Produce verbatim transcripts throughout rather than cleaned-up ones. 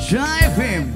Jai F M.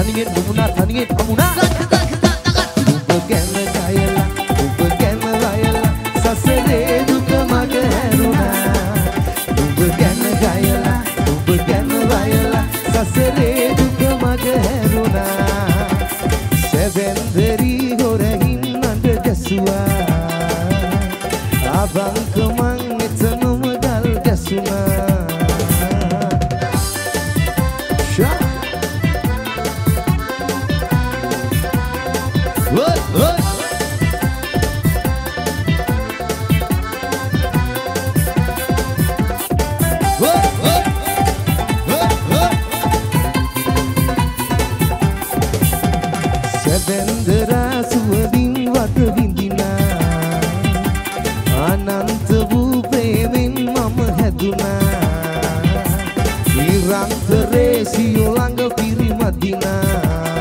Taniyen amuna, tak tak tak tak. Upa gana kaya la, upa gana raya සසරේ දුක මග හැරුණා සැවෙන්දරි හොරහින් අඬ ගැසුවා ආබංක මං එතනම ගල් ගැසුණා ෂා What? What? What? What? What? What? සැබෙන්දරා සුවඳින් වත විඳිනා අනන්ත වූ ප්‍රේමෙන් මම හැදුනා නිරන්තරේ සියෝ ළඟ පිරිමදිනා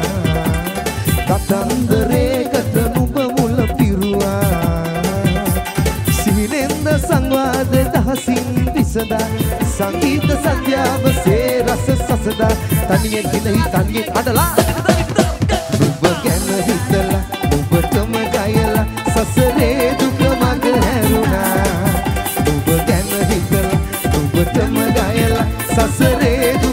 කතන්දරේකට නුඹ මුල පිරුවා සිහිනෙන්ද සංවාද දහසින් විසදා සංගීත සන්ධ්‍යාව සේ රස සසදා තනියෙන් කිනහි තනියෙන් අඩලා නුඹ ගැන හිතලා නුඹටම ගයලා සසරේ දුක මග හැරුණා නුඹ ගැන හිතලා නුඹටම ගයලා සසරේ දුක